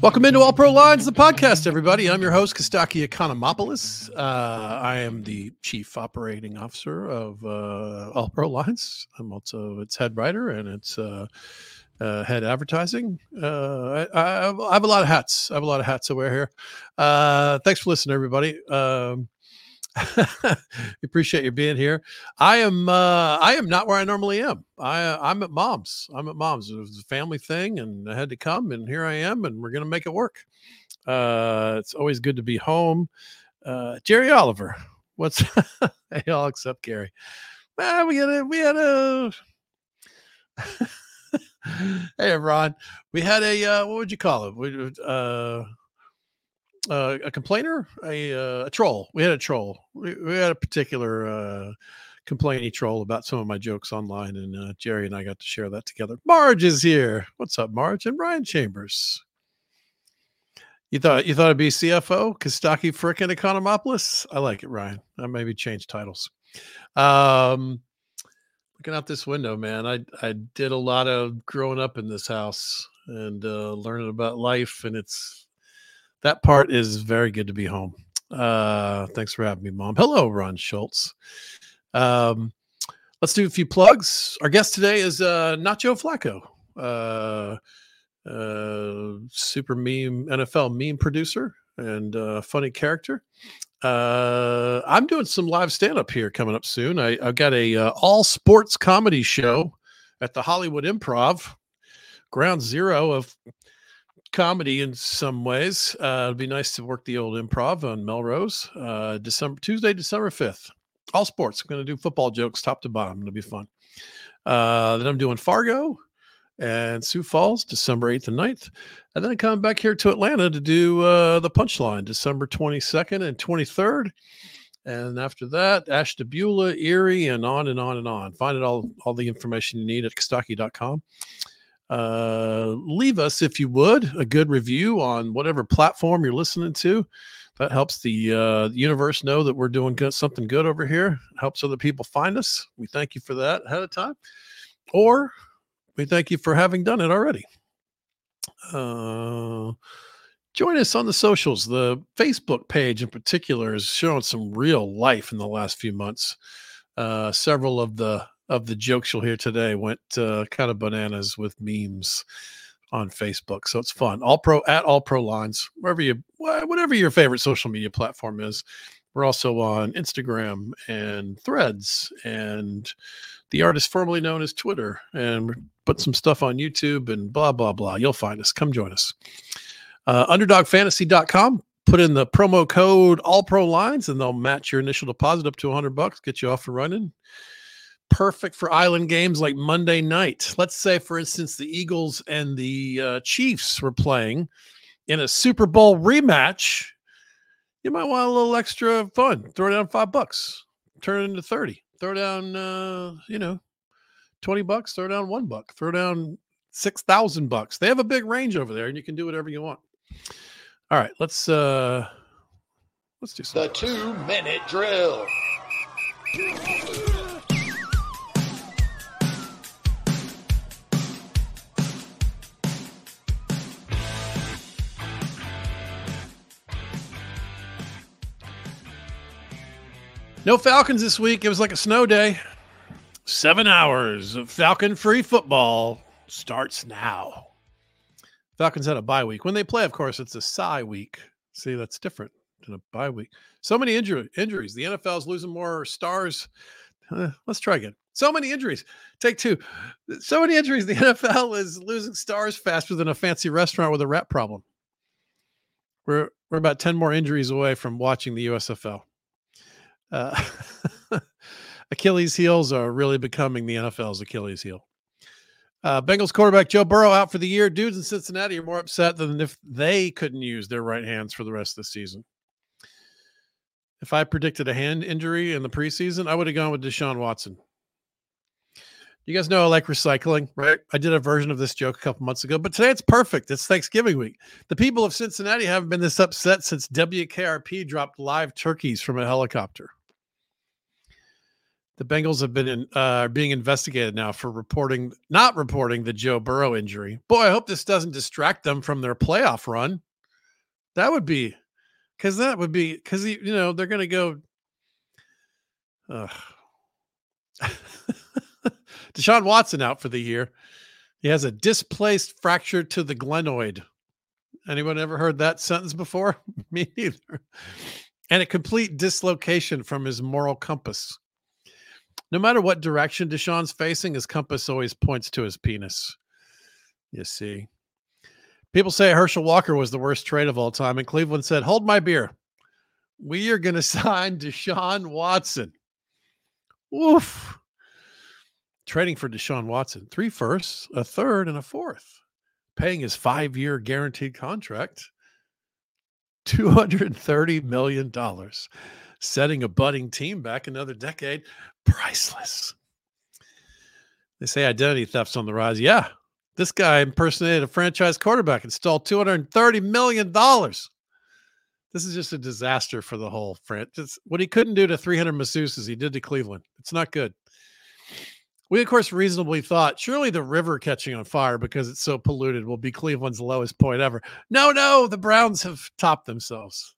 Welcome into All Pro Lines, the podcast, everybody. I'm your host, Kostaki Economopoulos. I am the Chief Operating Officer of All Pro Lines. I'm also its head writer and its head advertising. I have a lot of hats. I have a lot of hats to wear here. Thanks for listening, everybody. Appreciate you being here. I am not where I normally am. I'm at mom's. It was a family thing, and I had to come, and here I am, and we're gonna make it work. It's always good to be home. Jerry Oliver, what's hey, all except Gary. Well, we had a hey, Ron. We had a what would you call it? A complainer, a troll. We had a troll. We had a particular complaining troll about some of my jokes online, and Jerry and I got to share that together. Marge is here. What's up, Marge? And Ryan Chambers. You thought it'd be CFO, Kostaki frickin' Economopoulos? I like it, Ryan. I maybe change titles. Looking out this window, man, I did a lot of growing up in this house and learning about life, and that part is very good to be home. Thanks for having me, Mom. Hello, Ron Schultz. Let's do a few plugs. Our guest today is Nacho Flacco, super meme NFL meme producer and funny character. I'm doing some live stand-up here coming up soon. I've got a all sports comedy show at the Hollywood Improv, ground zero of comedy in some ways. It'd be nice to work the old Improv on Melrose. Tuesday, December 5th. All sports. I'm going to do football jokes top to bottom. It'll be fun. Then I'm doing Fargo and Sioux Falls, December 8th and 9th. And then I come back here to Atlanta to do the Punchline, December 22nd and 23rd. And after that, Ashtabula, Erie, and on and on and on. Find it all the information you need at Kostaki.com. Leave us, if you would, a good review on whatever platform you're listening to. That helps the universe know that we're doing something good over here. It helps other people find us. We thank you for that ahead of time, or we thank you for having done it already. Join us on the socials. The Facebook page in particular is showing some real life in the last few months. Several of the jokes you'll hear today went kind of bananas with memes on Facebook. So it's fun. All Pro Lines, whatever your favorite social media platform is. We're also on Instagram and Threads and the artist formerly known as Twitter, and put some stuff on YouTube and blah, blah, blah. You'll find us. Come join us. UnderdogFantasy.com. Put in the promo code All Pro Lines and they'll match your initial deposit up to $100, get you off and running. Perfect for island games like Monday night. Let's say, for instance, the Eagles and the Chiefs were playing in a Super Bowl rematch. You might want a little extra fun. Throw down $5, turn it into 30. Throw down, $20. Throw down $1. Throw down $6,000. They have a big range over there, and you can do whatever you want. All right, let's do something. The 2-minute drill. No Falcons this week. It was like a snow day. 7 hours of Falcon-free football starts now. Falcons had a bye week. When they play, of course, it's a sigh week. See, that's different than a bye week. So many injuries. The NFL's losing more stars. Let's try again. So many injuries. Take two. So many injuries. The NFL is losing stars faster than a fancy restaurant with a rat problem. We're about 10 more injuries away from watching the USFL. Achilles heels are really becoming the NFL's Achilles heel. Bengals quarterback Joe Burrow out for the year. Dudes in Cincinnati are more upset than if they couldn't use their right hands for the rest of the season. If I predicted a hand injury in the preseason, I would have gone with Deshaun Watson. You guys know I like recycling, right? I did a version of this joke a couple months ago, but today it's perfect. It's Thanksgiving week. The people of Cincinnati haven't been this upset since WKRP dropped live turkeys from a helicopter. The Bengals have been being investigated now for not reporting the Joe Burrow injury. Boy, I hope this doesn't distract them from their playoff run. That would be because they're going to go. Deshaun Watson out for the year. He has a displaced fracture to the glenoid. Anyone ever heard that sentence before? Me neither. And a complete dislocation from his moral compass. No matter what direction Deshaun's facing, his compass always points to his penis. You see. People say Herschel Walker was the worst trade of all time, and Cleveland said, hold my beer. We are going to sign Deshaun Watson. Oof. Trading for Deshaun Watson. 3 firsts, a third, and a fourth. Paying his 5-year guaranteed contract. $230 million. Setting a budding team back another decade. Priceless. They say identity theft's on the rise. Yeah. This guy impersonated a franchise quarterback and stole $230 million. This is just a disaster for the whole franchise. What he couldn't do to 300 masseuses, he did to Cleveland. It's not good. We, of course, reasonably thought, surely the river catching on fire because it's so polluted will be Cleveland's lowest point ever. No, the Browns have topped themselves.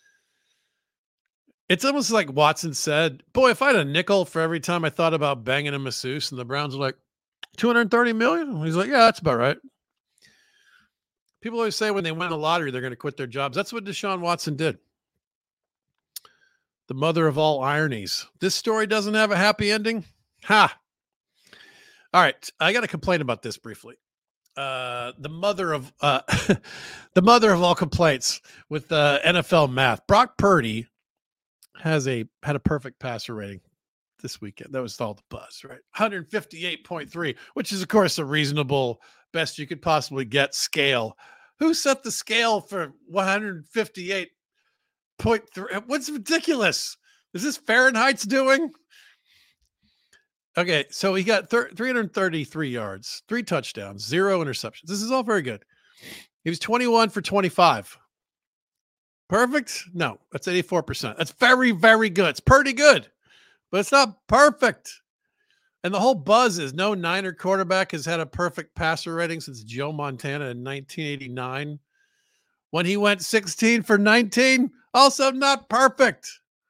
It's almost like Watson said, boy, if I had a nickel for every time I thought about banging a masseuse, and the Browns are like, 230 million? He's like, yeah, that's about right. People always say when they win the lottery, they're going to quit their jobs. That's what Deshaun Watson did. The mother of all ironies. This story doesn't have a happy ending? Ha! All right, I got to complain about this briefly. The mother of all complaints with NFL math. Brock Purdy had a perfect passer rating this weekend. That was all the buzz, right? 158.3, which is of course a reasonable, best you could possibly get scale. Who set the scale for 158.3? What's ridiculous? Is this Fahrenheit's doing? Okay, so he got 333 yards, 3 touchdowns, 0 interceptions. This is all very good. He was 21 for 25. Perfect? No, that's 84%. That's very, very good. It's pretty good, but it's not perfect. And the whole buzz is no Niner quarterback has had a perfect passer rating since Joe Montana in 1989 when he went 16 for 19. Also not perfect.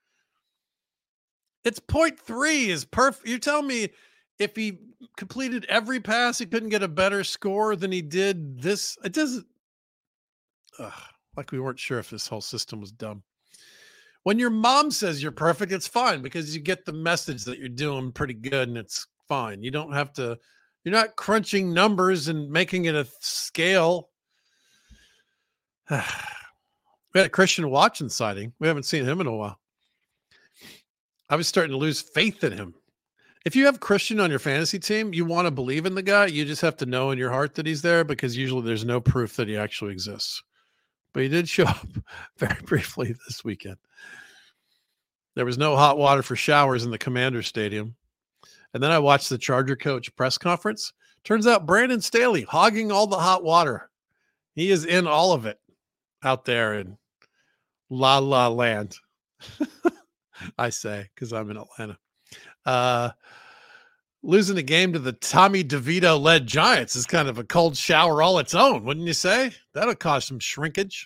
It's 0.3 is perfect. You tell me if he completed every pass, he couldn't get a better score than he did this. It doesn't. Like we weren't sure if this whole system was dumb. When your mom says you're perfect, it's fine because you get the message that you're doing pretty good and it's fine. You don't have to, you're not crunching numbers and making it a scale. We had a Christian Watson sighting. We haven't seen him in a while. I was starting to lose faith in him. If you have Christian on your fantasy team, you want to believe in the guy. You just have to know in your heart that he's there because usually there's no proof that he actually exists. But he did show up very briefly this weekend. There was no hot water for showers in the Commander Stadium. And then I watched the Charger coach press conference. Turns out Brandon Staley hogging all the hot water. He is in all of it out there in La La Land. I say, because I'm in Atlanta. Losing the game to the Tommy DeVito-led Giants is kind of a cold shower all its own, wouldn't you say? That'll cause some shrinkage.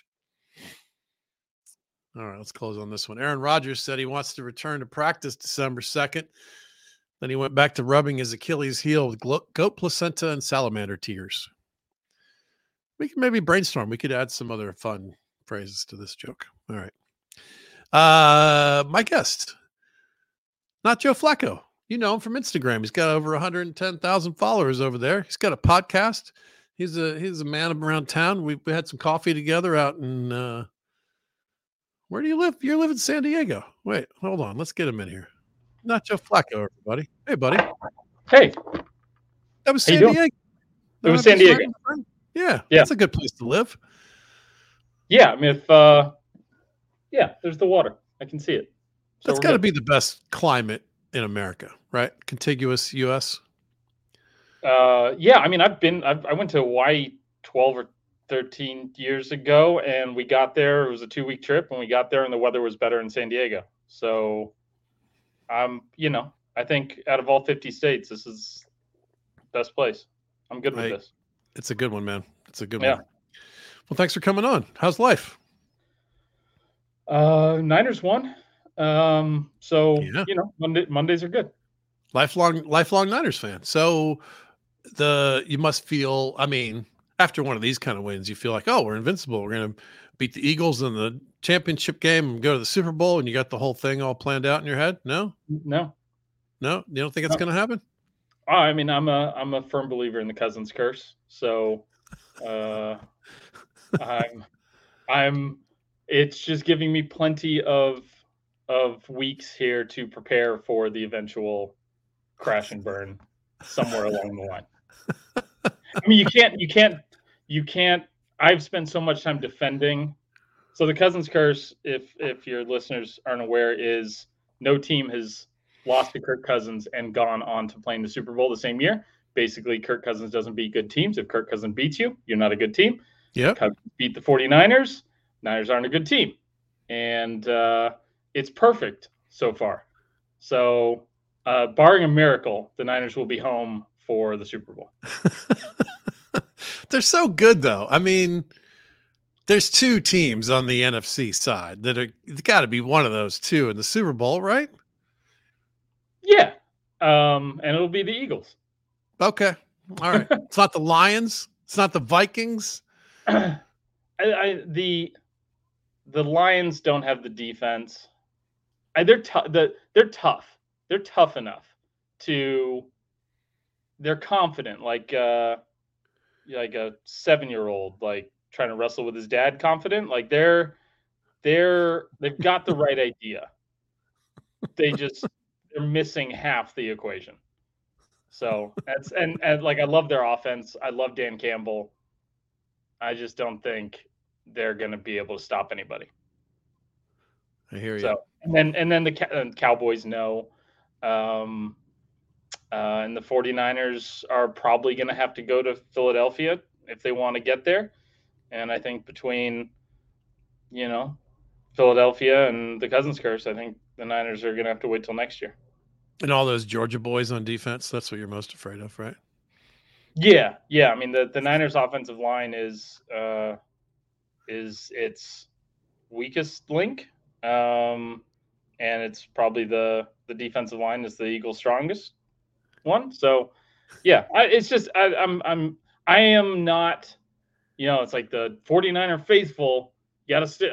All right, let's close on this one. Aaron Rodgers said he wants to return to practice December 2nd. Then he went back to rubbing his Achilles heel with goat placenta and salamander tears. We can maybe brainstorm. We could add some other fun phrases to this joke. All right. My guest, not Joe Flacco. You know him from Instagram. He's got over 110,000 followers over there. He's got a podcast. He's a man around town. We had some coffee together out in where do you live? You live in San Diego. Wait, hold on. Let's get him in here. Not Joe Flacco, everybody. Hey, buddy. Hey. That was San Diego. It was San Diego. Yeah, that's a good place to live. Yeah, I mean, there's the water. I can see it. So that's got to be the best climate in America, right? Contiguous U.S. Yeah, I mean, I went to Hawaii 12 or 13 years ago, and we got there. It was a 2-week trip, and we got there, and the weather was better in San Diego. So, I I think out of all 50 states, this is best place. I'm good with this. It's a good one, man. It's a good Yeah. one. Well, thanks for coming on. How's life? Niners won. So Yeah. Mondays are good. Lifelong Niners fan. So you must feel, I mean, after one of these kind of wins, you feel like, oh, we're invincible. We're going to beat the Eagles in the championship game and go to the Super Bowl, and you got the whole thing all planned out in your head. No, No, you don't think it's going to happen? I mean, I'm a firm believer in the Cousins curse. So, I'm. It's just giving me plenty of weeks here to prepare for the eventual crash and burn somewhere along the line. I mean, you can't. I've spent so much time defending. So the Cousins curse, if your listeners aren't aware, is no team has lost to Kirk Cousins and gone on to play in the Super Bowl the same year. Basically, Kirk Cousins doesn't beat good teams. If Kirk Cousins beats you, you're not a good team. Yeah. Cousins beat the 49ers. Niners aren't a good team. And it's perfect so far. So barring a miracle, the Niners will be home for the Super Bowl. They're so good, though. I mean, there's two teams on the NFC side that are, it's got to be one of those two in the Super Bowl, right? Yeah. And it'll be the Eagles. Okay. All right. It's not the Lions. It's not the Vikings. The Lions don't have the defense. They're tough. They're tough. They're tough enough to. They're confident, like a 7-year-old, like trying to wrestle with his dad. Confident, like they've got the right idea. They're missing half the equation. So that's and like I love their offense. I love Dan Campbell. I just don't think they're going to be able to stop anybody. I hear you. So and then the Cowboys know, and the 49ers are probably going to have to go to Philadelphia if they want to get there. And I think between, Philadelphia and the Cousins curse, I think the Niners are going to have to wait till next year. And all those Georgia boys on defense, that's what you're most afraid of, right? Yeah. I mean, the Niners offensive line is its weakest link. And it's probably the defensive line is the Eagles' strongest one. So yeah, I am not, it's like the 49er faithful. You gotta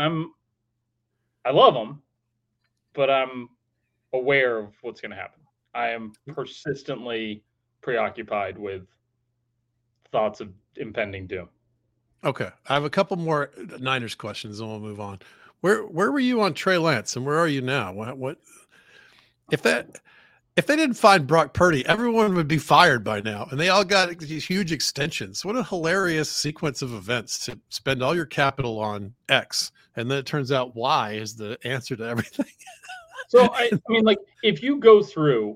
I love them, but I'm aware of what's going to happen. I am persistently preoccupied with thoughts of impending doom. Okay. I have a couple more Niners questions and we'll move on. Where were you on Trey Lance and where are you now? What if they didn't find Brock Purdy, everyone would be fired by now and they all got these huge extensions. What a hilarious sequence of events to spend all your capital on X and then it turns out Y is the answer to everything. So I mean, like if you go through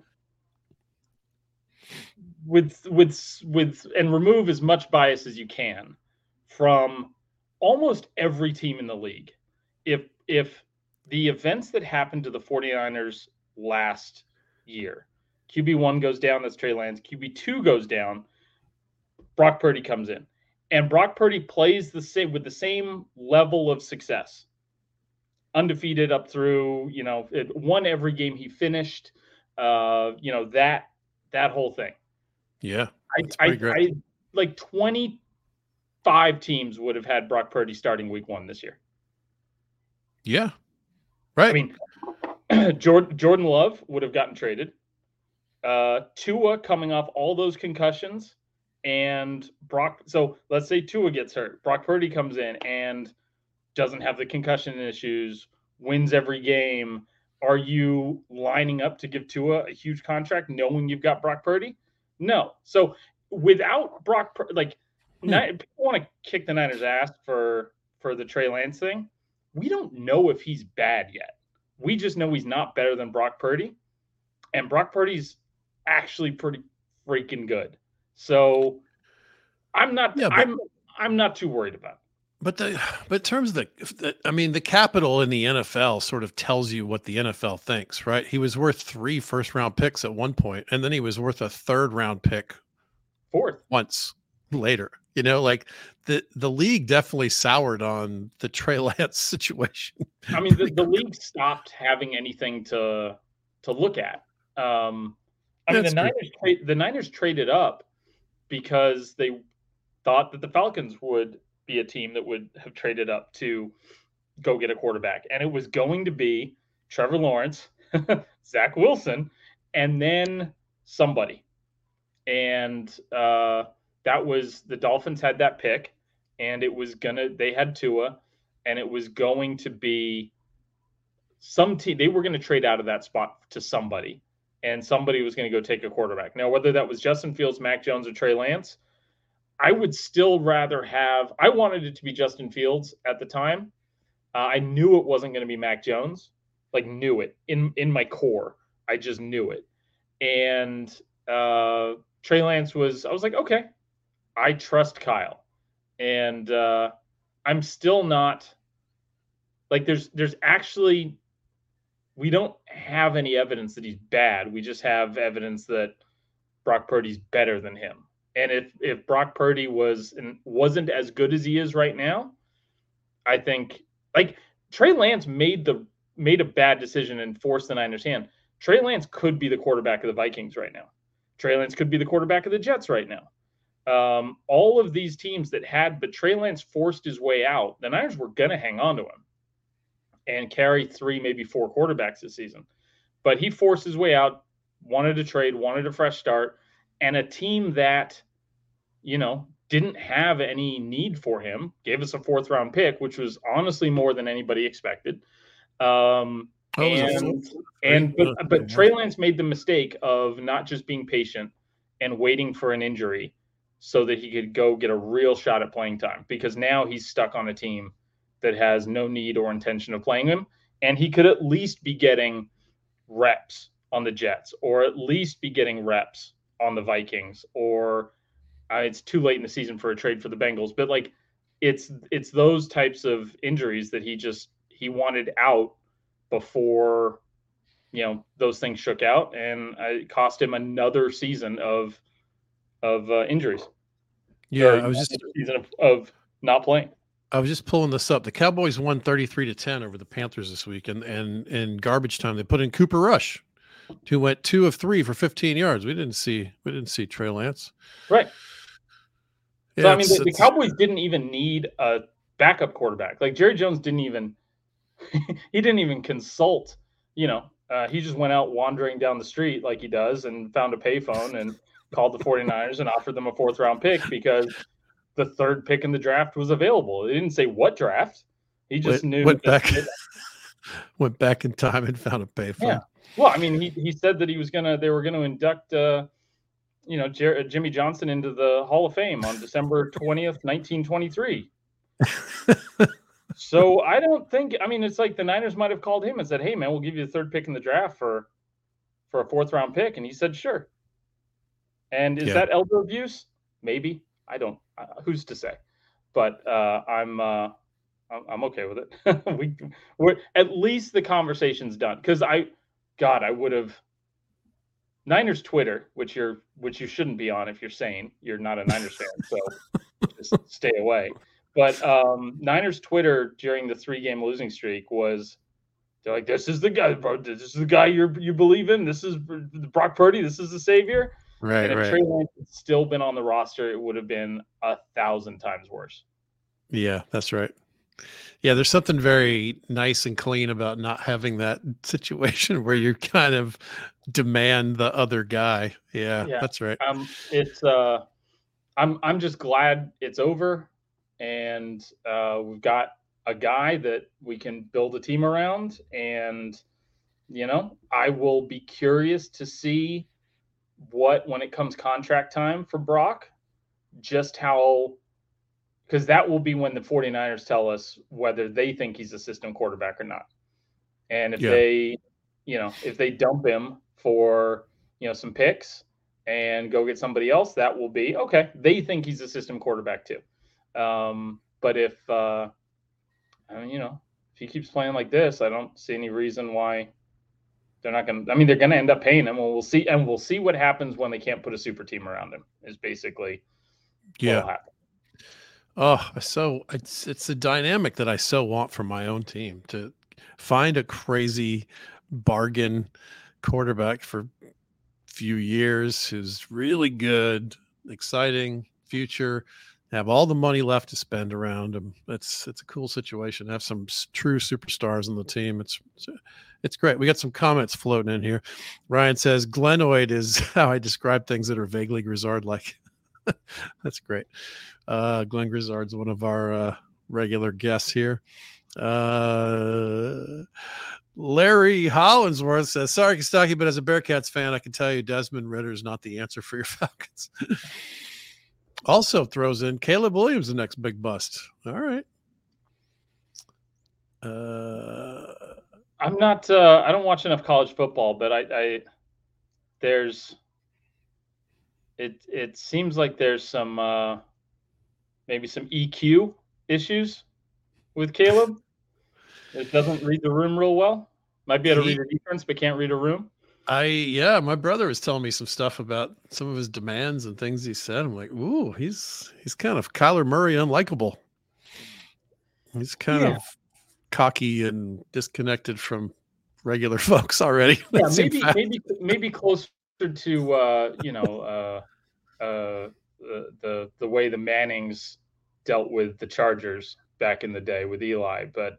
with and remove as much bias as you can from almost every team in the league, if the events that happened to the 49ers last year, QB1 goes down, that's Trey Lance, QB2 goes down, Brock Purdy comes in, and Brock Purdy plays with the same level of success. Undefeated up through, it won every game he finished, that whole thing. Yeah. I like 25 teams would have had Brock Purdy starting week 1 this year. Yeah. Right. I mean, Jordan Love would have gotten traded. Tua coming off all those concussions and Brock. So let's say Tua gets hurt. Brock Purdy comes in and doesn't have the concussion issues, wins every game. Are you lining up to give Tua a huge contract knowing you've got Brock Purdy? No. So without Brock, people want to kick the Niners' ass for the Trey Lance thing. We don't know if he's bad yet. We just know he's not better than Brock Purdy. And Brock Purdy's actually pretty freaking good. So I'm not I'm not too worried about it. But in terms of I mean, the capital in the NFL sort of tells you what the NFL thinks, right? He was worth 3 first-round picks at one point, and then he was worth a third-round pick Fourth. once later. You know, like the league definitely soured on the Trey Lance situation. I mean, the league stopped having anything to look at. I mean, the Niners traded up because they thought that the Falcons would be a team that would have traded up to go get a quarterback, and it was going to be Trevor Lawrence, Zach Wilson, and then somebody. And that was the Dolphins had that pick, and they had Tua, and it was going to be some team. They were going to trade out of that spot to somebody, and somebody was going to go take a quarterback. Now, whether that was Justin Fields, Mac Jones, or Trey Lance, I would still rather have. I wanted it to be Justin Fields at the time. I knew it wasn't going to be Mac Jones. Like, knew it in my core. I just knew it. And Trey Lance was. I was like, okay, I trust Kyle, and I'm still not. Like, there's actually, we don't have any evidence that he's bad. We just have evidence that Brock Purdy's better than him. And if Brock Purdy wasn't as good as he is right now, I think, like, Trey Lance made a bad decision and forced the Niners' hand. Trey Lance could be the quarterback of the Vikings right now. Trey Lance could be the quarterback of the Jets right now. All of these teams but Trey Lance forced his way out. The Niners were going to hang on to him and carry 3, maybe 4 quarterbacks this season. But he forced his way out, wanted to trade, wanted a fresh start, and a team that, didn't have any need for him, gave us a 4th-round pick, which was honestly more than anybody expected. But Trey Lance made the mistake of not just being patient and waiting for an injury so that he could go get a real shot at playing time, because now he's stuck on a team that has no need or intention of playing him, and he could at least be getting reps on the Jets, or at least be getting reps on the Vikings, or it's too late in the season for a trade for the Bengals, but like it's those types of injuries that he wanted out before those things shook out, and it cost him another season of injuries. Yeah, I was just season of not playing. I was just pulling this up. The Cowboys won 33-10 over the Panthers this week, and in garbage time they put in Cooper Rush, who went 2 of 3 for 15 yards. We didn't see Trey Lance. Right. Yeah, so I mean, the Cowboys didn't even need a backup quarterback. Like, Jerry Jones didn't even consult. He just went out wandering down the street like he does and found a payphone and called the 49ers and offered them a 4th-round pick because the 3rd pick in the draft was available. He didn't say what draft. He just went back in time and found a payphone. Yeah. Well, I mean, he said that they were gonna induct Jimmy Johnson into the Hall of Fame on December 20th, 1923. So I don't think, it's like the Niners might have called him and said, "Hey man, we'll give you the 3rd pick in the draft for a 4th-round pick," and he said, "Sure." And is that elder abuse? Maybe. I don't. Who's to say? But I'm okay with it. we're at least the conversation's done, because I would have. Niners Twitter, which you shouldn't be on if you're sane. You're not a Niners fan, so just stay away. But Niners Twitter during the 3-game losing streak they're like, "This is the guy, bro. This is the guy you believe in. This is Brock Purdy. This is the savior." Right. And if Trey Lance had still been on the roster, it would have been 1,000 times worse. Yeah, that's right. Yeah, there's something very nice and clean about not having that situation where you kind of demand the other guy. Yeah. That's right. I'm just glad it's over, and we've got a guy that we can build a team around, and I will be curious to see when it comes contract time for Brock, just how, because that will be when the 49ers tell us whether they think he's a system quarterback or not. And if they dump him for, some picks and go get somebody else, that will be okay. They think he's a system quarterback too. But But if I mean, if he keeps playing like this, I don't see any reason why they're not going to. I mean, they're going to end up paying him. We'll see, and we'll see what happens when they can't put a super team around him. Is basically what'll happen. Oh, it's a dynamic that I so want for my own team, to find a crazy bargain quarterback for a few years who's really good, exciting future, have all the money left to spend around him. It's a cool situation. Have some true superstars on the team. It's great. We got some comments floating in here. Ryan says Glenoid is how I describe things that are vaguely Grizzard-like. That's great. Glenn Grizzard's one of our regular guests here. Larry Hollinsworth says, sorry, Kostaki, but as a Bearcats fan, I can tell you Desmond Ridder is not the answer for your Falcons. Also throws in Caleb Williams, the next big bust. All right. I'm not. I don't watch enough college football, but it seems like there's some maybe some EQ issues with Caleb. It doesn't read the room real well. Might be able to read a defense, but can't read a room. My brother was telling me some stuff about some of his demands and things he said. I'm like, ooh, he's kind of Kyler Murray unlikable. He's kind of cocky and disconnected from regular folks already. Yeah, maybe closer to the way the Mannings dealt with the Chargers back in the day with Eli. But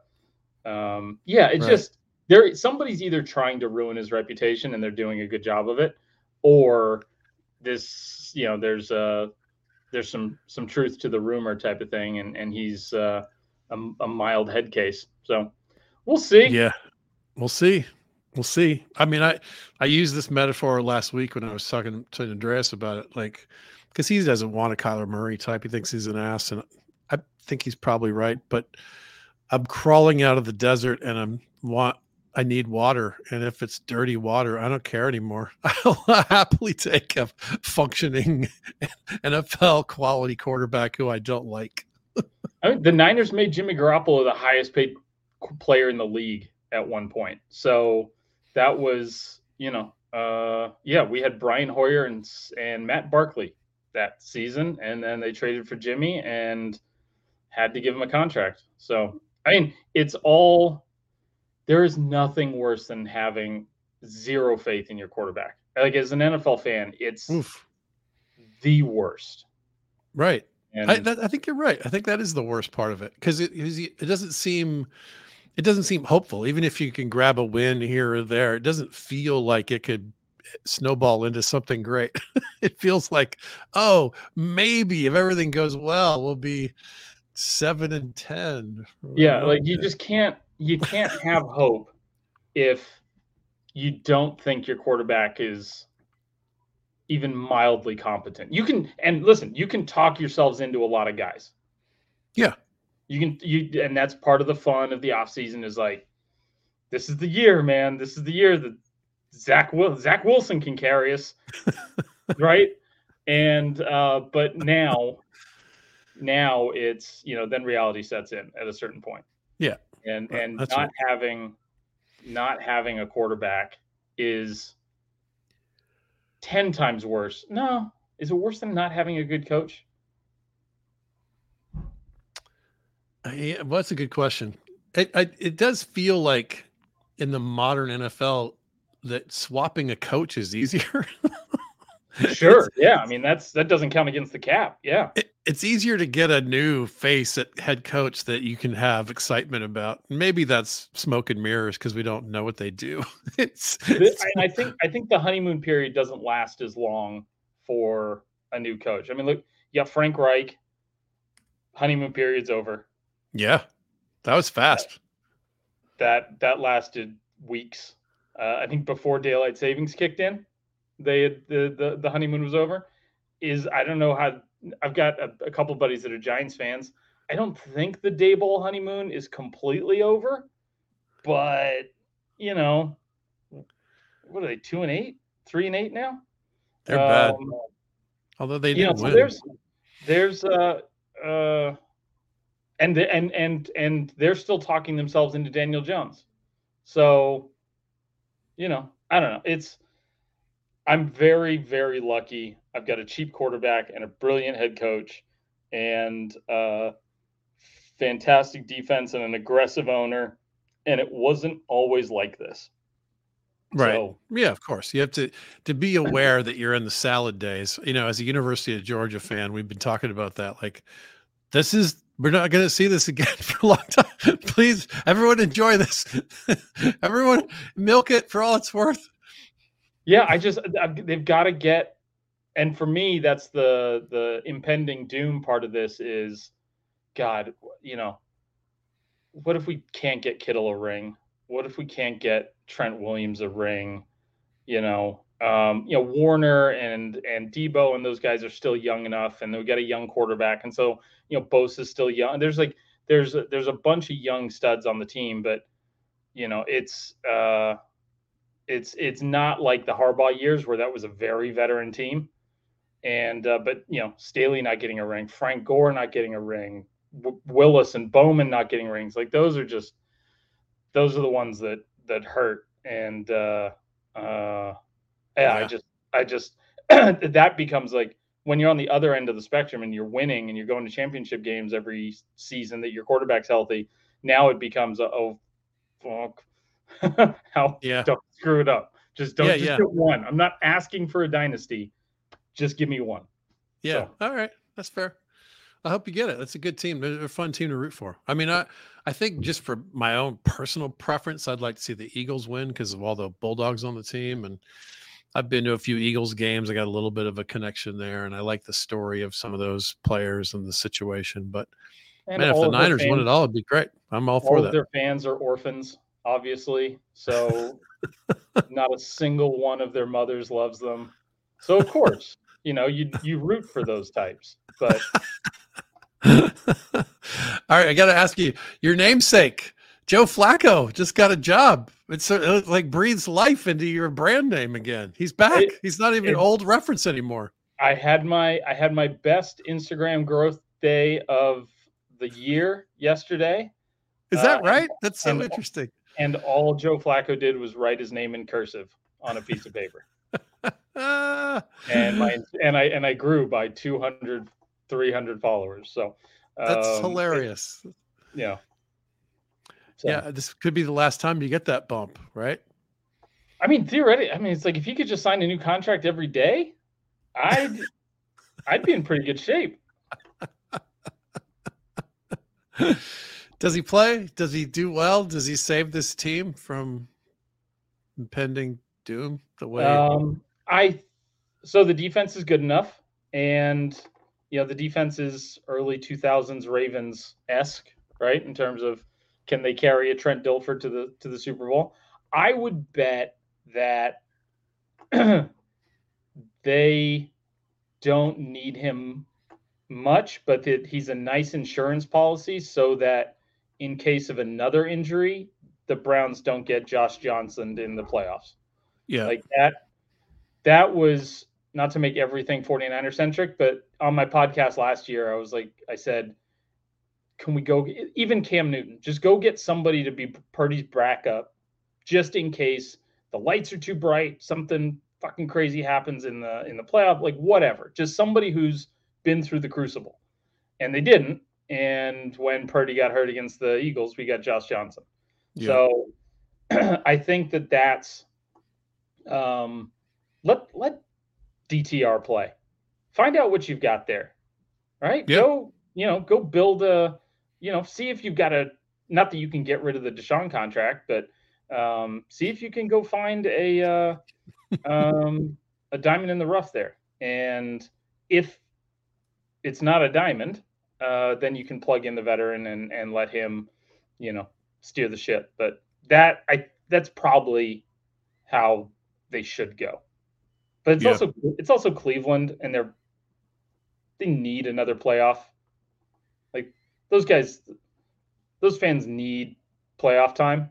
just somebody's either trying to ruin his reputation and they're doing a good job of it, or this, there's some truth to the rumor type of thing, and he's a mild head case. So we'll see. Yeah, we'll see. We'll see. I mean, I used this metaphor last week when I was talking to Andreas about it, like, because he doesn't want a Kyler Murray type. He thinks he's an ass, and I think he's probably right. But I'm crawling out of the desert, and I need water, and if it's dirty water, I don't care anymore. I'll happily take a functioning NFL quality quarterback who I don't like. I mean, the Niners made Jimmy Garoppolo the highest paid player in the league at one point. So that was, we had Brian Hoyer and Matt Barkley that season, and then they traded for Jimmy and had to give him a contract. So, I mean, there is nothing worse than having zero faith in your quarterback. Like, as an NFL fan, it's the worst. Right. And I think you're right. I think that is the worst part of it, because it doesn't seem hopeful. Even if you can grab a win here or there, it doesn't feel like it could snowball into something great. It feels like, oh, maybe if everything goes well, we'll be 7-10. Yeah, like you can't have hope if you don't think your quarterback is even mildly competent. You can talk yourselves into a lot of guys. Yeah. And that's part of the fun of the offseason, is like, this is the year, man. This is the year that Zach Wilson can carry us. Right. And but now it's, then reality sets in at a certain point. Yeah. And not having a quarterback is 10 times worse. No, is it worse than not having a good coach? Yeah, well, that's a good question. It does feel like in the modern NFL that swapping a coach is easier. Sure. Yeah. I mean, that doesn't count against the cap. Yeah. It's easier to get a new face at head coach that you can have excitement about. Maybe that's smoke and mirrors because we don't know what they do. I think the honeymoon period doesn't last as long for a new coach. I mean, look, you got Frank Reich. Honeymoon period's over. Yeah, that was fast. That lasted weeks. I think before daylight savings kicked in, the honeymoon was over. I don't know how. I've got a couple buddies that are Giants fans. I don't think the Daboll honeymoon is completely over, but what are they, 2-8, 3-8 now? They're bad. Although they didn't win. There's and they're still talking themselves into Daniel Jones. So, I don't know. I'm very, very lucky. I've got a cheap quarterback and a brilliant head coach and fantastic defense and an aggressive owner. And it wasn't always like this. Right. So, yeah, of course. You have to be aware that you're in the salad days. As a University of Georgia fan, we've been talking about that. Like, we're not going to see this again for a long time. Please, everyone enjoy this. Everyone milk it for all it's worth. Yeah, they've got to get, and for me, that's the impending doom part of this is, God, what if we can't get Kittle a ring? What if we can't get Trent Williams a ring? Warner and Debo and those guys are still young enough, and we've got a young quarterback, and so Bosa is still young. There's a bunch of young studs on the team, but it's not like the Harbaugh years where that was a very veteran team, and but Staley not getting a ring, Frank Gore not getting a ring, Willis and Bowman not getting rings, like those are the ones that hurt, and I just that becomes like when you're on the other end of the spectrum and you're winning and you're going to championship games every season that your quarterback's healthy. Now it becomes fuck. Don't screw it up. Just get one. I'm not asking for a dynasty. Just give me one. Yeah. So. All right. That's fair. I hope you get it. That's a good team. They're a fun team to root for. I mean, I think just for my own personal preference, I'd like to see the Eagles win because of all the Bulldogs on the team. And I've been to a few Eagles games. I got a little bit of a connection there, and I like the story of some of those players and the situation. But man, if the Niners won it all, it'd be great. I'm all for that. Their fans are orphans, obviously. So not a single one of their mothers loves them. So of course, you root for those types. But all right, I got to ask you, your namesake, Joe Flacco, just got a job. It like breathes life into your brand name again. He's back. He's not even an old reference anymore. I had my best Instagram growth day of the year yesterday. Is that right? That's so interesting. And all Joe Flacco did was write his name in cursive on a piece of paper. And I grew by 200, 300 followers. So that's hilarious. Yeah. So, yeah, this could be the last time you get that bump, right? I mean, theoretically, it's like if he could just sign a new contract every day, I'd be in pretty good shape. Does he play? Does he do well? Does he save this team from impending doom? The way so the defense is good enough, and the defense is early 2000s Ravens-esque, right? In terms of can they carry a Trent Dilfer to the Super Bowl? I would bet that they don't need him much, but that he's a nice insurance policy so that in case of another injury, the Browns don't get Josh Johnson in the playoffs. Yeah. Like that was not to make everything 49er centric, but on my podcast last year, I said, can we go even Cam Newton? Just go get somebody to be Purdy's backup, just in case the lights are too bright, something fucking crazy happens in the playoff, like whatever. Just somebody who's been through the crucible, and they didn't. And when Purdy got hurt against the Eagles, we got Josh Johnson. Yeah. So I think that's let DTR play. Find out what you've got there, right? Yep. Go build see if you've got not that you can get rid of the Deshaun contract, but see if you can go find a diamond in the rough there. And if it's not a diamond, then you can plug in the veteran and let him, steer the ship. But that's probably how they should go. But it's also Cleveland, and they need another playoff. Like those guys, those fans need playoff time.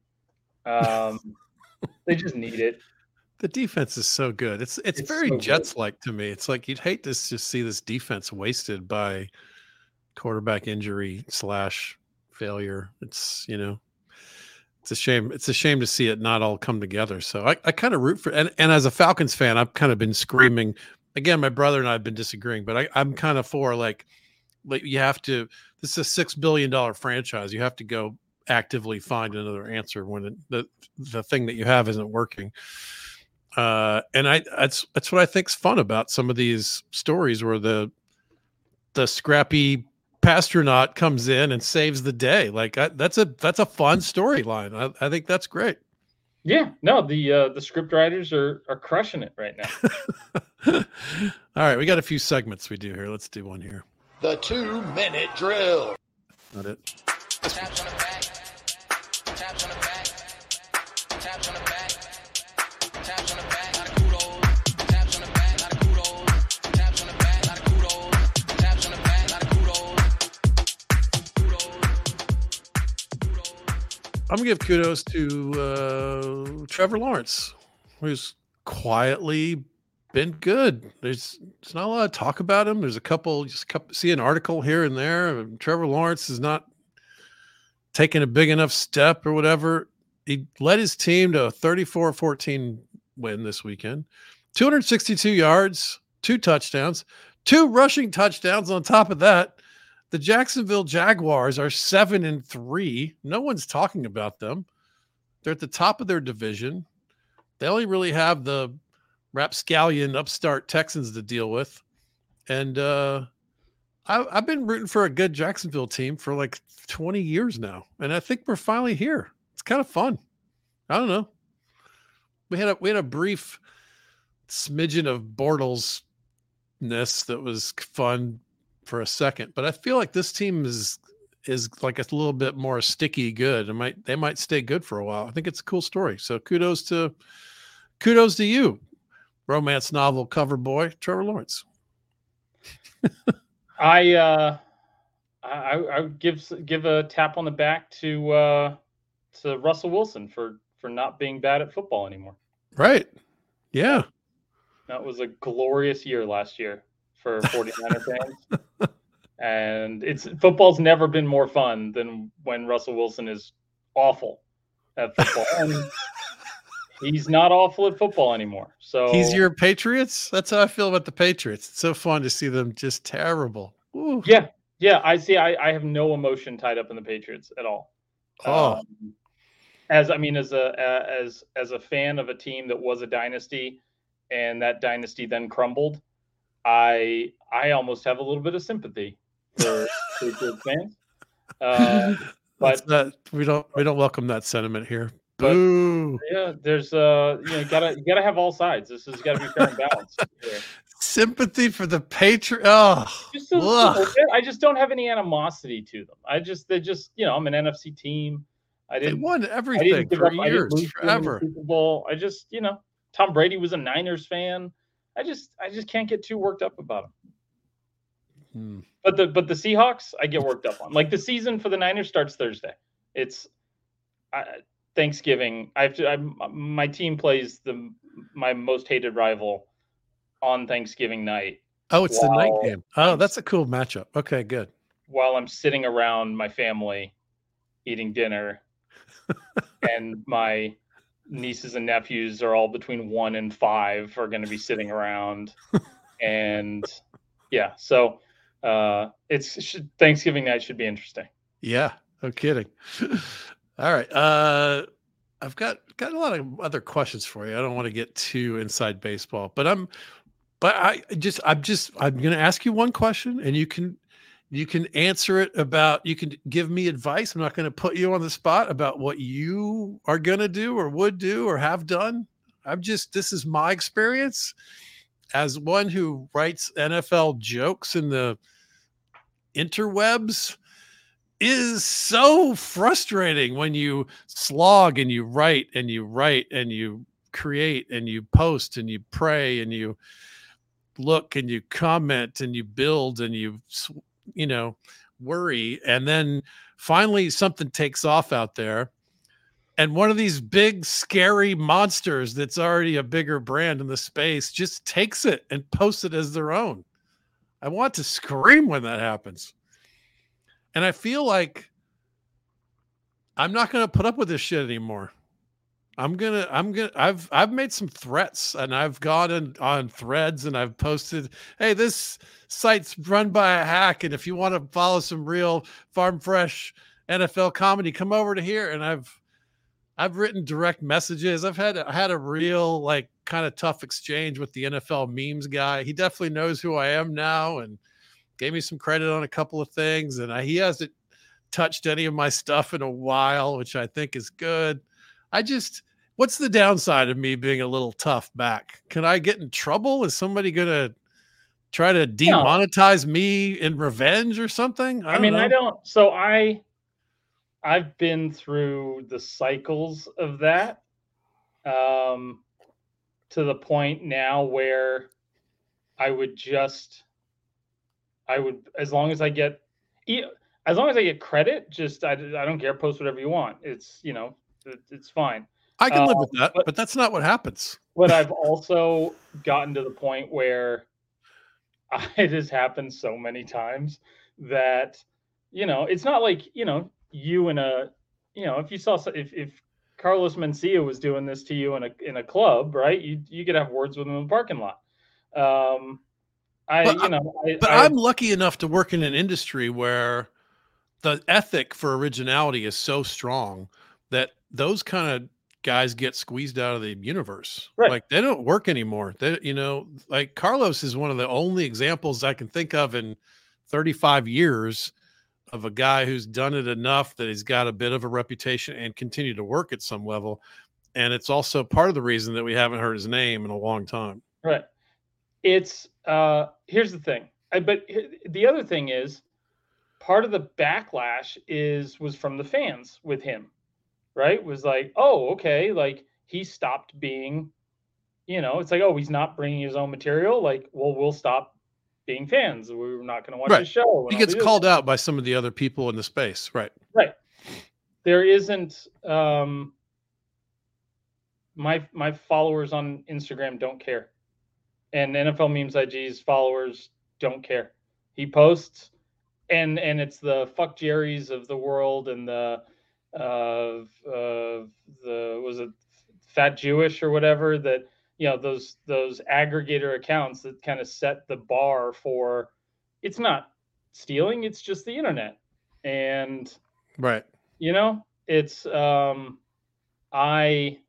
They just need it. The defense is so good. It's very so Jets-like to me. It's like you'd hate to just see this defense wasted by, quarterback injury / failure. It's, it's a shame. It's a shame to see it not all come together. So I kind of root for, and as a Falcons fan, I've kind of been screaming. Again, my brother and I have been disagreeing, but I'm kind of for like you have to. This is a $6 billion franchise. You have to go actively find another answer when the thing that you have isn't working. And that's what I think's fun about some of these stories where the scrappy Pastronaut comes in and saves the day. Like that's a fun storyline. I think that's great. Yeah, no, the script writers are crushing it right now. All right, we got a few segments we do here. Let's do one here. The 2-minute drill. Not it. Taps on the back. Taps on the back. Taps on the back. Taps on the back. Lot of kudos. Taps on the back. Lot of kudos. Taps on the back. Lot of kudos. Taps on the back. Lot of kudos. I'm gonna give kudos to Trevor Lawrence, who's quietly been good. There's not a lot of talk about him. There's see an article here and there. Trevor Lawrence is not taking a big enough step or whatever. He led his team to a 34-14 win this weekend. 262 yards, 2 touchdowns, 2 rushing touchdowns on top of that. The Jacksonville Jaguars are 7-3. No one's talking about them. They're at the top of their division. They only really have the rapscallion upstart Texans to deal with. And I've been rooting for a good Jacksonville team for like 20 years now. And I think we're finally here. It's kind of fun. I don't know. We had a brief smidgen of Bortles-ness that was fun for a second, but I feel like this team is like a little bit more sticky good. They might stay good for a while. I think it's a cool story. So kudos to you, romance novel cover boy, Trevor Lawrence. I would give a tap on the back to Russell Wilson for not being bad at football anymore. Right. Yeah. That was a glorious year last year for 49er fans. And football's never been more fun than when Russell Wilson is awful at football. And he's not awful at football anymore. So he's your Patriots? That's how I feel about the Patriots. It's so fun to see them just terrible. Ooh. Yeah. I see. I have no emotion tied up in the Patriots at all. Oh. As a fan of a team that was a dynasty and that dynasty then crumbled, I almost have a little bit of sympathy for Patriots fans. But we don't welcome that sentiment here. Boo. Yeah, there's you gotta have all sides. This has got to be fair and balanced. Here. Sympathy for the Patriots. Oh, I just don't have any animosity to them. I'm an NFC team. They won everything for years, forever. Super Bowl. Tom Brady was a Niners fan. I just can't get too worked up about him. But the Seahawks, I get worked up on. Like the season for the Niners starts Thursday. It's Thanksgiving. My team plays my most hated rival on Thanksgiving night. Oh, it's the night game. Oh, that's a cool matchup. Okay, good. While I'm sitting around my family eating dinner, and my nieces and nephews are all between 1 and 5 are going to be sitting around. And yeah, so Thanksgiving night should be interesting. Yeah, no kidding. All right. I've got a lot of other questions for you. I don't want to get too inside baseball, but I'm going to ask you one question and you can answer it you can give me advice. I'm not going to put you on the spot about what you are going to do or would do or have done. This is my experience as one who writes NFL jokes in the interwebs. Is so frustrating when you slog and you write and you create and you post and you pray and you look and you comment and you build and you worry. And then finally something takes off out there. And one of these big, scary monsters that's already a bigger brand in the space just takes it and posts it as their own. I want to scream when that happens. And I feel like I'm not going to put up with this shit anymore. I've made some threats, and I've gone on threads, and I've posted, hey, this site's run by a hack, and if you want to follow some real farm fresh NFL comedy, come over to here. And I've written direct messages. I had a real, like, kind of tough exchange with the NFL memes guy. He definitely knows who I am now and gave me some credit on a couple of things, and he hasn't touched any of my stuff in a while, which I think is good. What's the downside of me being a little tough back? Can I get in trouble? Is somebody going to try to demonetize me in revenge or something? I don't know. I've been through the cycles of that, to the point now where as long as I get credit, I don't care. Post whatever you want. It's fine. I can live with that, but that's not what happens. But I've also gotten to the point where it has happened so many times that, it's not like, if Carlos Mencia was doing this to you in a club, right? You could have words with him in the parking lot. I'm lucky enough to work in an industry where the ethic for originality is so strong that those kind of guys get squeezed out of the universe. Right. Like, they don't work anymore. Like, Carlos is one of the only examples I can think of in 35 years of a guy who's done it enough that he's got a bit of a reputation and continue to work at some level. And it's also part of the reason that we haven't heard his name in a long time. Right. It's here's the thing. But the other thing is, part of the backlash was from the fans with him, right? Was like, oh, okay, like, he stopped being, it's like, oh, he's not bringing his own material. Like, well, we'll stop being fans. We're not going to watch his show. He gets called out by some of the other people in the space, right? Right. There isn't. My followers on Instagram don't care, and NFL Memes IG's followers don't care. He posts, and it's the fuck Jerry's of the world, and the was it Fat Jewish or whatever, that those aggregator accounts that kind of set the bar for, it's not stealing, it's just the internet. And right, it's I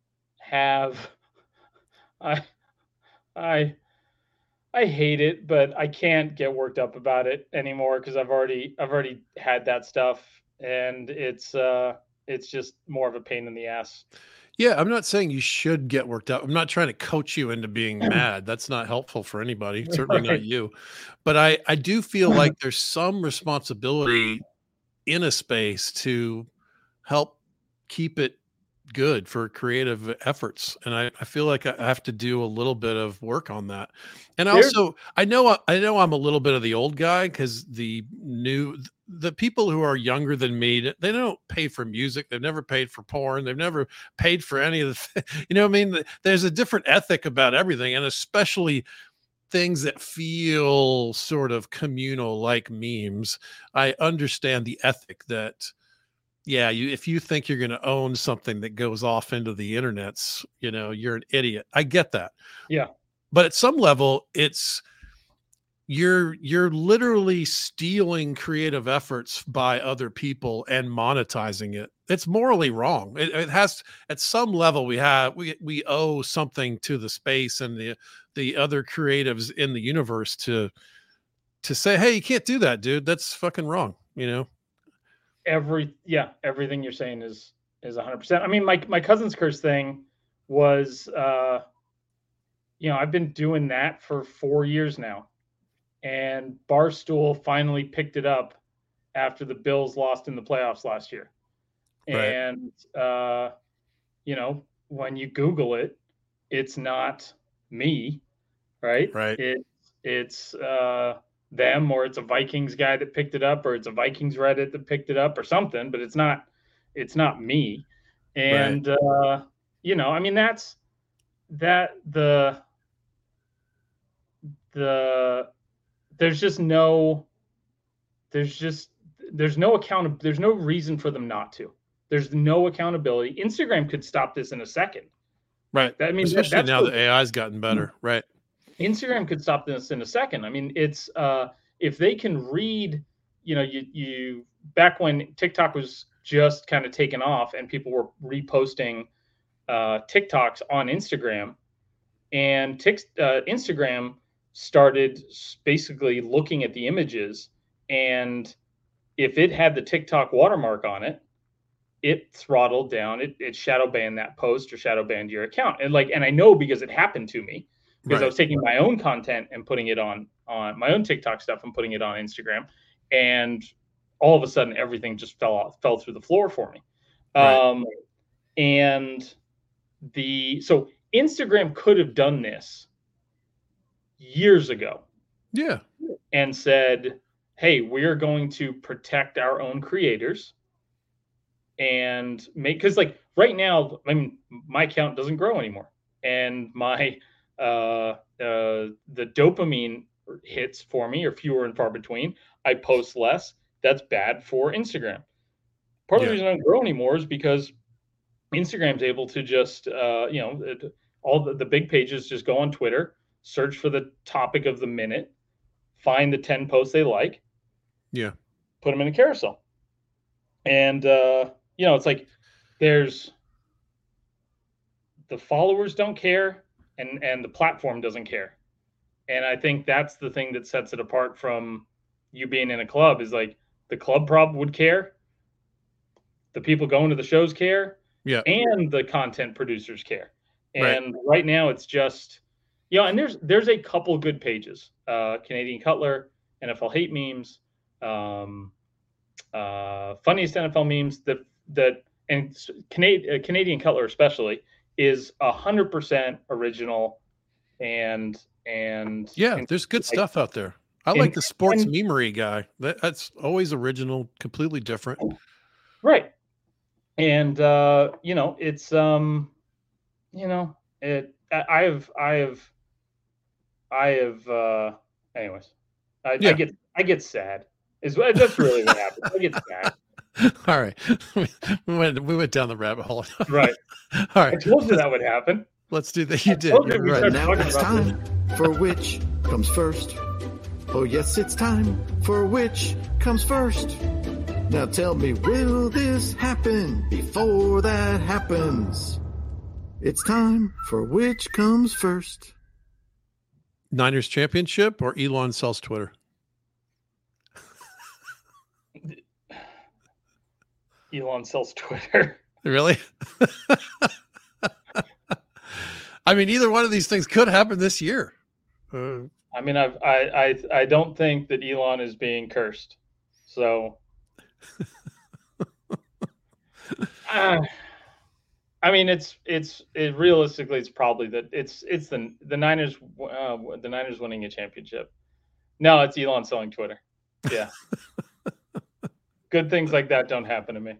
hate it, but I can't get worked up about it anymore because I've already had that stuff, and it's just more of a pain in the ass. Yeah, I'm not saying you should get worked up. I'm not trying to coach you into being mad. That's not helpful for anybody, certainly not you. But I do feel like there's some responsibility in a space to help keep it good for creative efforts. And I feel like I have to do a little bit of work on that. And also, I know I'm a little bit of the old guy, because the people who are younger than me, they don't pay for music. They've never paid for porn. They've never paid for any of the, there's a different ethic about everything, and especially things that feel sort of communal, like memes. I understand the ethic that, yeah, if you think you're going to own something that goes off into the internets, you're an idiot. I get that. Yeah. But at some level, you're literally stealing creative efforts by other people and monetizing it. It's morally wrong. It has, at some level, we owe something to the space and the other creatives in the universe to say, hey, you can't do that, dude. That's fucking wrong. Everything you're saying is 100%. I mean, my cousin's curse thing was, I've been doing that for 4 years now, and Barstool finally picked it up after the Bills lost in the playoffs last year. Right. And, when you Google it, it's not me, right? Right. It's them, or it's a Vikings guy that picked it up, or it's a Vikings Reddit that picked it up or something, but it's not me. And, right. I mean, that's there's just there's no reason for them not to. There's no accountability. Instagram could stop this in a second. Right. I mean, especially that's now the AI's gotten better. Right. Instagram could stop this in a second. I mean, it's if they can read, you back when TikTok was just kind of taken off and people were reposting TikToks on Instagram, and Instagram started basically looking at the images, and if it had the TikTok watermark on it, it throttled down, it shadow banned that post or shadow banned your account. And I know because it happened to me, because I was taking my own content and putting it on my own TikTok stuff and putting it on Instagram, and all of a sudden everything just fell through the floor for me. Right. So Instagram could have done this years ago. Yeah. And said, hey, we're going to protect our own creators and because right now, I mean, my account doesn't grow anymore. And my, the dopamine hits for me are fewer and far between. I post less. That's bad for Instagram. Part of the reason I don't grow anymore is because Instagram's able to just, all the big pages just go on Twitter, search for the topic of the minute, find the 10 posts they like, put them in a carousel. And, it's like there's the followers don't care and the platform doesn't care. And I think that's the thing that sets it apart from you being in a club is like the club probably would care. The people going to the shows care. Yeah. And the content producers care. And right now it's just, and there's a couple good pages, Canadian Cutler, NFL Hate Memes, funniest NFL memes and Canadian Cutler especially is 100% original and there's good stuff out there. I like the sports memery guy. That's always original, completely different. Right. And it's anyways, I get sad. That's really what happens. I get sad. All right. We went down the rabbit hole. Right. All right. I told you that would happen. Let's do that. You did. You're right. Now it's time for which comes first. Oh, yes, it's time for which comes first. Now tell me, will this happen before that happens? It's time for which comes first. Niners championship or Elon sells Twitter? Elon sells Twitter. Really? I mean, either one of these things could happen this year. I mean, I don't think that Elon is being cursed. So, I mean, it's realistically, it's probably that it's the Niners winning a championship. No, it's Elon selling Twitter. Yeah. Good things like that don't happen to me.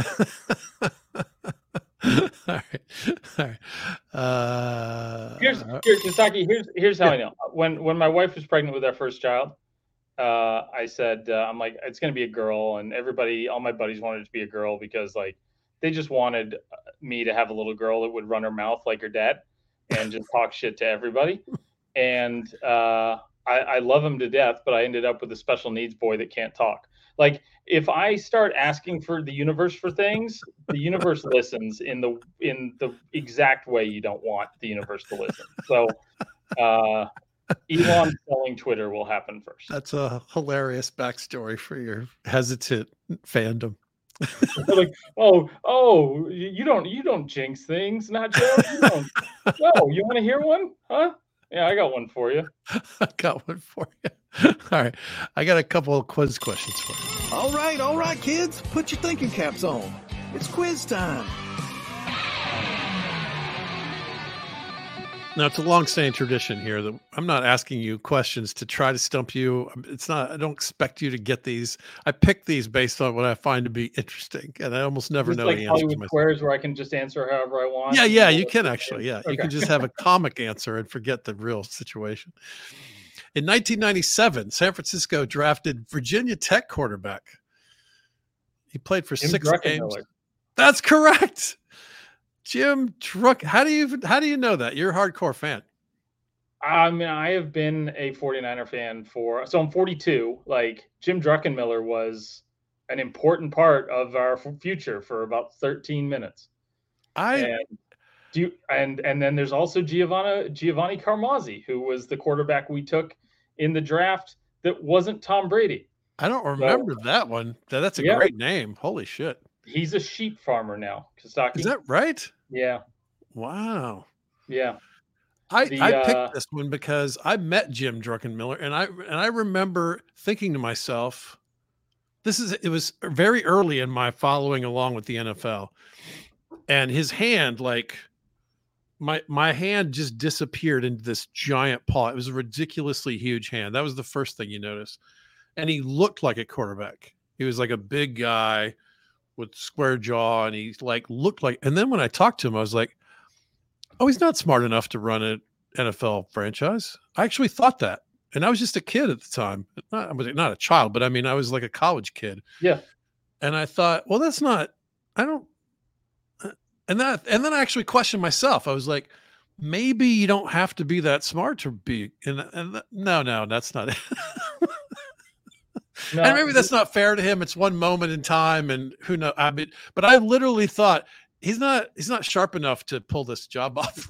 All right. Here's how I know. When my wife was pregnant with our first child, I said, I'm like, it's going to be a girl, and all my buddies wanted it to be a girl because they just wanted me to have a little girl that would run her mouth like her dad and just talk shit to everybody. And I love him to death, but I ended up with a special needs boy that can't talk. Like, if I start asking for the universe for things, the universe listens in the exact way you don't want the universe to listen. So, Elon selling Twitter will happen first. That's a hilarious backstory for your hesitant fandom. Like, you don't jinx things, not Joe. No, you want to hear one? Huh? Yeah, I got one for you. I got one for you. All right. I got a couple of quiz questions for you. All right, kids. Put your thinking caps on. It's quiz time. Now, it's a long-standing tradition here that I'm not asking you questions to try to stump you. I don't expect you to get these. I pick these based on what I find to be interesting, and I almost never know the answer. Hollywood Squares, where I can just answer however I want. Yeah, you can actually. Yeah, okay. You can just have a comic answer and forget the real situation. In 1997, San Francisco drafted Virginia Tech quarterback He played for Jim 6 games. Druckenmiller. That's correct. Jim Druck. How do you know that? You're a hardcore fan. I mean, I have been a 49er fan so I'm 42. Like, Jim Druckenmiller was an important part of our future for about 13 minutes. And then there's also Giovanni Carmazzi, who was the quarterback we took in the draft that wasn't Tom Brady. I don't remember that one. That's a great name. Holy shit. He's a sheep farmer now, Kostaki. Is that right? Yeah. Wow. Yeah. I picked this one because I met Jim Druckenmiller, and I remember thinking to myself, it was very early in my following along with the NFL, and his hand, like my hand just disappeared into this giant paw. It was a ridiculously huge hand. That was the first thing you notice. And he looked like a quarterback. He was like a big guy with square jaw, and he looked like, and then when I talked to him, I was like, oh, he's not smart enough to run an NFL franchise. I actually thought that. And I was just a kid at the time. I was not a child, but I mean, I was like a college kid. Yeah. And I thought, well, that's not, I don't, and then I actually questioned myself. I was like, maybe you don't have to be that smart to be, no, that's not it. No, and maybe that's not fair to him. It's one moment in time, and who knows? I mean, but I literally thought he's not sharp enough to pull this job off.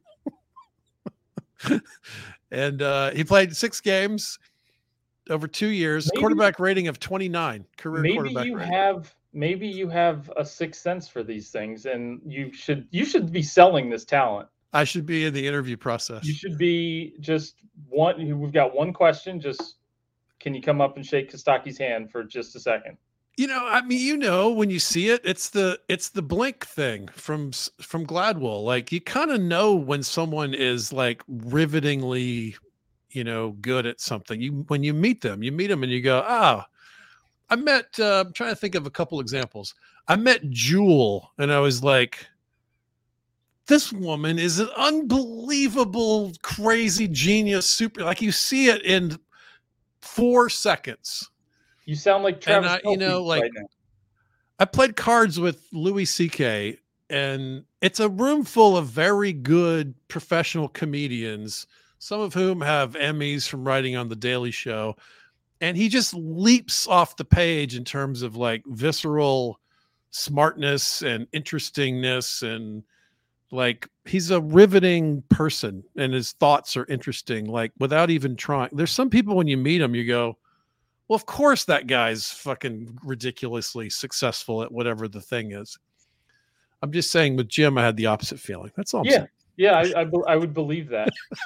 And he played 6 games over 2 years. Quarterback rating of 29. Career quarterback rating. Maybe you have a sixth sense for these things, and you should be selling this talent. I should be in the interview process. You should be just one. We've got one question. Just, can you come up and shake Kostaki's hand for just a second? I mean, when you see it, it's the blink thing from Gladwell. Like, you kind of know when someone is like rivetingly, good at something. When you meet them and you go, oh, I'm trying to think of a couple examples. I met Jewel, and I was like, this woman is an unbelievable, crazy genius, super, like, you see it in 4 seconds. You sound like Travis Kelce right now. I played cards with Louis C.K., and it's a room full of very good professional comedians, some of whom have Emmys from writing on The Daily Show. And he just leaps off the page in terms of like visceral smartness and interestingness. And like, he's a riveting person, and his thoughts are interesting, like, without even trying. There's some people, when you meet them, you go, well, of course that guy's fucking ridiculously successful at whatever the thing is. I'm just saying, with Jim, I had the opposite feeling. That's all I'm saying. Yeah, I would believe that.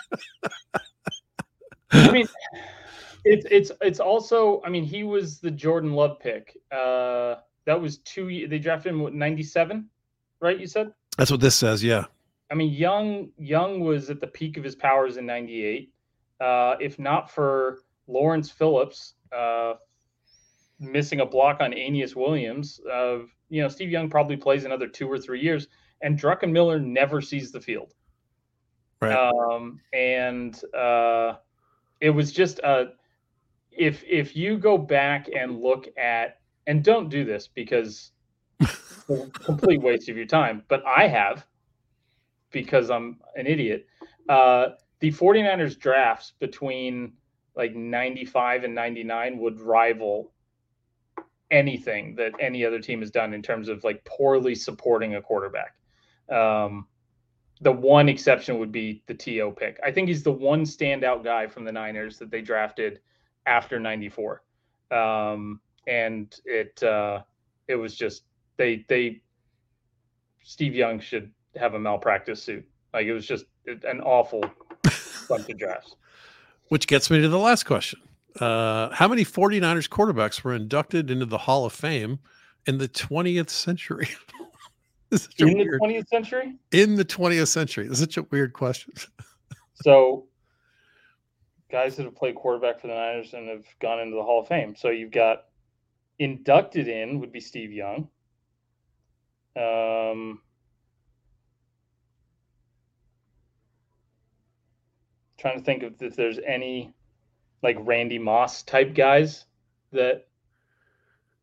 I mean, it's also, I mean, he was the Jordan Love pick. That was they drafted him in 97, right? You said? That's what this says, yeah. I mean, Young was at the peak of his powers in 98. If not for Lawrence Phillips missing a block on Aeneas Williams, Steve Young probably plays another 2 or 3 years, and Druckenmiller never sees the field. Right. It was just if you go back and look at, and don't do this because it's a complete waste of your time, but I have, because I'm an idiot. The 49ers drafts between like 95 and 99 would rival anything that any other team has done in terms of like poorly supporting a quarterback. The one exception would be the T.O. pick. I think he's the one standout guy from the Niners that they drafted after 94. And it was just, Steve Young should have a malpractice suit. Like, it was just an awful bunch of drafts. Which gets me to the last question. How many 49ers quarterbacks were inducted into the Hall of Fame in the 20th century? In the 20th century? In the 20th century. That's such a weird question. So, guys that have played quarterback for the Niners and have gone into the Hall of Fame. So you've got inducted in would be Steve Young. Trying to think if there's any like Randy Moss type guys that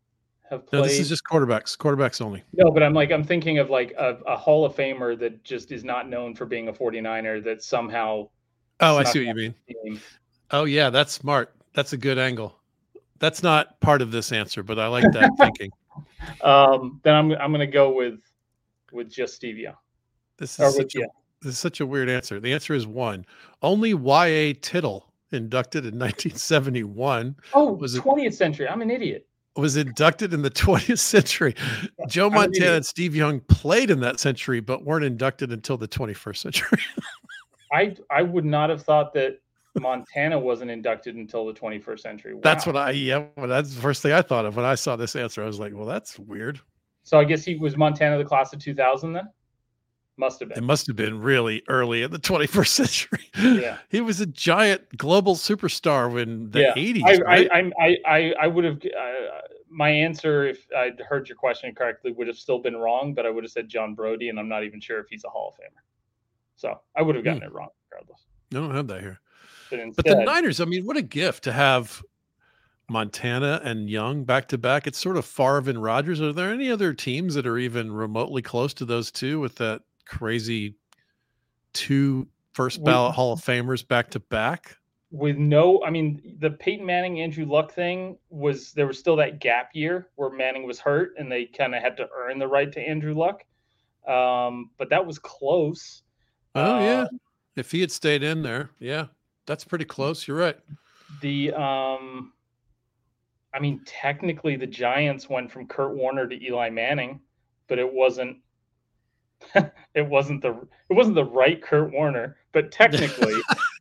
have No, played? this is just quarterbacks only. No, but I'm thinking of like a Hall of Famer that just is not known for being a 49er that somehow. Oh, I snuck see what you on mean. the team. Oh, yeah, that's smart. That's a good angle. That's not part of this answer, but I like that thinking. Then I'm gonna go with just Stevia. This Or is with this is such a weird answer. The answer is one. Only Y.A. Tittle, inducted in 1971, Oh, Was it- 20th century. I'm an idiot. was inducted in the 20th century. Joe I'm an Montana idiot. and Steve Young played in that century, but weren't inducted until the 21st century. I would not have thought that Montana wasn't inducted until the 21st century. Wow. That's that's the first thing I thought of when I saw this answer. I was like, well, that's weird. So I guess he was Montana the class of 2000 then? Must have It been. must have been really early in the 21st century. Yeah. He was a giant global superstar in the Yeah. 80s, right? I would have my answer, if I'd heard your question correctly, would have still been wrong, but I would have said John Brody, and I'm not even sure if he's a Hall of Famer. So I would have gotten it wrong regardless. I don't have that here. But instead, But the Niners, I mean, what a gift to have Montana and Young back to back. It's sort of Favre and Rodgers. Are there any other teams that are even remotely close to those two with that crazy two first ballot Hall of Famers back to back? with no, I mean, the Peyton Manning, Andrew Luck thing there was still that gap year where Manning was hurt and they kind of had to earn the right to Andrew Luck. But that was close. Oh, yeah. If he had stayed in there, yeah, that's pretty close. You're right. I mean, technically the Giants went from Kurt Warner to Eli Manning, but it wasn't it wasn't the right Kurt Warner, but technically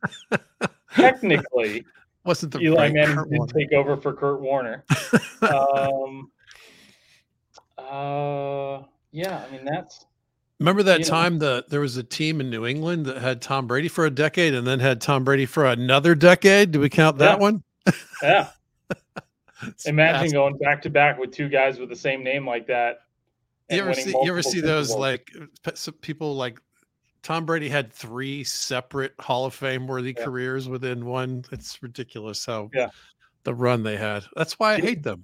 Wasn't the Eli right Manning Kurt did Warner. take over for Kurt Warner. Yeah, I mean Remember that you know. time there was a team in New England that had Tom Brady for a decade and then had Tom Brady for another decade? Do we count that Yeah. one? yeah. It's Imagine fast. going back to back with two guys with the same name like that. and You ever winning see multiple Super those Bowls. like some people like Tom Brady had 3 separate Hall of Fame worthy Yeah. careers within one? It's ridiculous how Yeah. the run they had. That's why I hate them.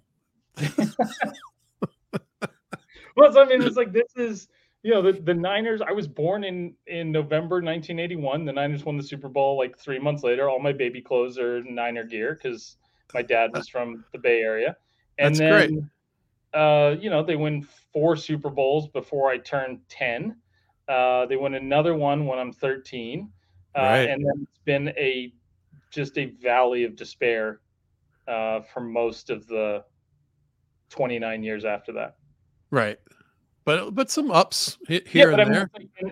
Well, so, I mean, it's like this is the Niners. I was born in November 1981. The Niners won the Super Bowl like 3 months later. All my baby clothes are Niner gear because my dad was from the Bay Area. And That's then, great. they win 4 Super Bowls before I turned 10. They win another one when I'm 13. Right. And then it's been just a valley of despair for most of the 29 years after that. Right. But some ups here and there.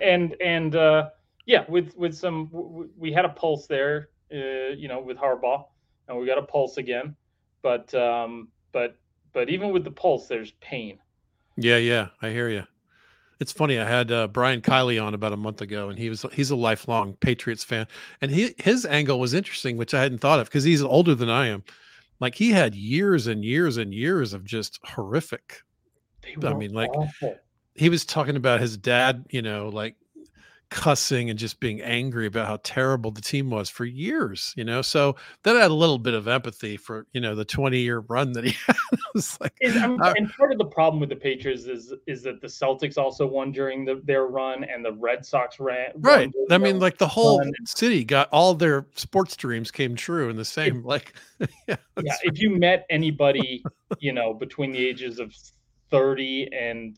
With some, we had a pulse there, with Harbaugh, and we got a pulse again, but even with the pulse, there's pain. Yeah, I hear you. It's funny. I had Brian Kiley on about a month ago, and he's a lifelong Patriots fan, and his angle was interesting, which I hadn't thought of because he's older than I am. Like he had years and years and years of just horrific. I mean, like awful. he was talking about his dad, like cussing and just being angry about how terrible the team was for years, So that had a little bit of empathy for, the 20-year run that he had. It was like, And part of the problem with the Patriots is that the Celtics also won during their run, and the Red Sox ran. right. during I mean, their like the whole run. city got all their sports dreams came true in the same, Yeah, if you met anybody, between the ages of 30 and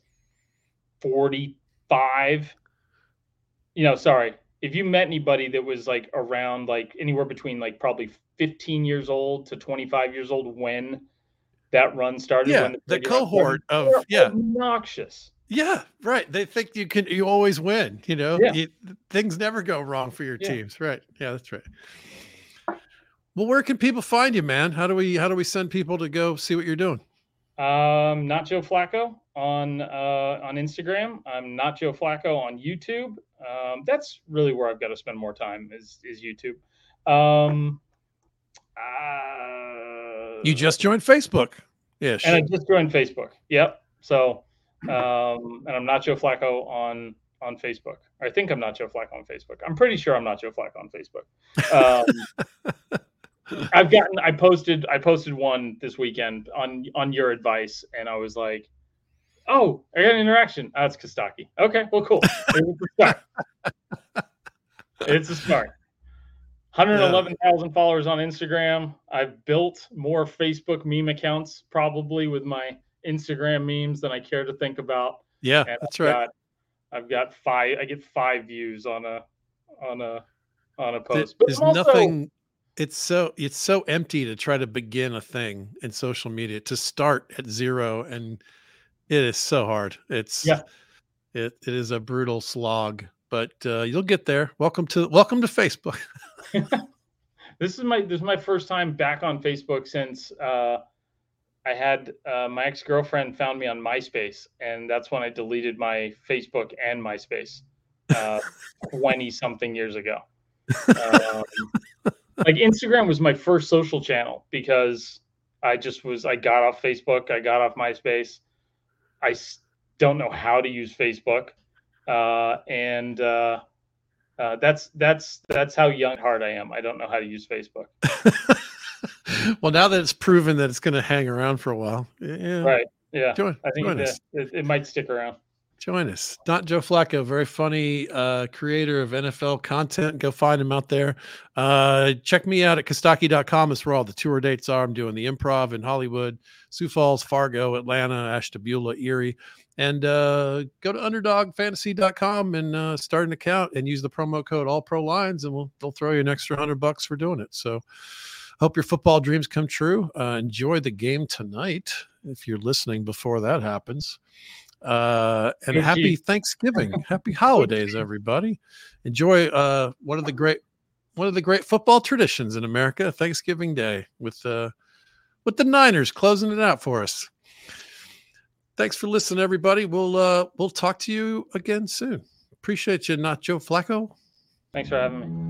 45, if you met anybody that was like around like anywhere between like probably 15 years old to 25 years old when that run started, yeah, when the Brady run cohort started, of, they're obnoxious. Yeah, right. They think you always win, Yeah. Things never go wrong for your Yeah. teams. Right. Yeah, that's right. Well, where can people find you, man? How do we send people to go see what you're doing? Not Joe Flacco on Instagram. I'm Not Joe Flacco on YouTube. That's really where I've got to spend more time is YouTube. You just joined Facebook. Ish. And I just joined Facebook. Yep. So, and I'm Not Joe Flacco on Facebook. I think I'm Not Joe Flacco on Facebook. I'm pretty sure I'm Not Joe Flacco on Facebook. I posted one this weekend on your advice, and I was like, oh, I got an interaction. Oh, it's Kostaki. Okay, well, cool. It's a start. It's a start. 111,000 followers on Instagram. I've built more Facebook meme accounts probably with my Instagram memes than I care to think about. Yeah, And that's right. I've got 5. I get 5 views on a post. But There's I'm also, nothing. It's so empty to try to begin a thing in social media, to start at 0, and it is so hard. Yeah. It is a brutal slog, but you'll get there. Welcome to Facebook. This is my first time back on Facebook since I had my ex-girlfriend found me on MySpace, and that's when I deleted my Facebook and MySpace 20 something years ago. Like Instagram was my first social channel because I got off Facebook, I got off MySpace. I don't know how to use Facebook, and that's how young at heart I am. I don't know how to use Facebook. Well, now that it's proven that it's going to hang around for a while, yeah, Right? Yeah, I think join us. it might stick around. Join us. Not Joe Flacco, very funny creator of NFL content. Go find him out there. Check me out at Kostaki.com. That's where all the tour dates are. I'm doing the Improv in Hollywood, Sioux Falls, Fargo, Atlanta, Ashtabula, Erie. And go to underdogfantasy.com and start an account and use the promo code AllProLines, and they'll throw you an extra $100 for doing it. So hope your football dreams come true. Enjoy the game tonight if you're listening before that happens. And happy Thanksgiving, happy holidays, everybody. Enjoy one of the great football traditions in America, Thanksgiving Day, with the Niners closing it out for us. Thanks for listening, everybody. We'll talk to you again soon. Appreciate you, not Joe Flacco. Thanks for having me.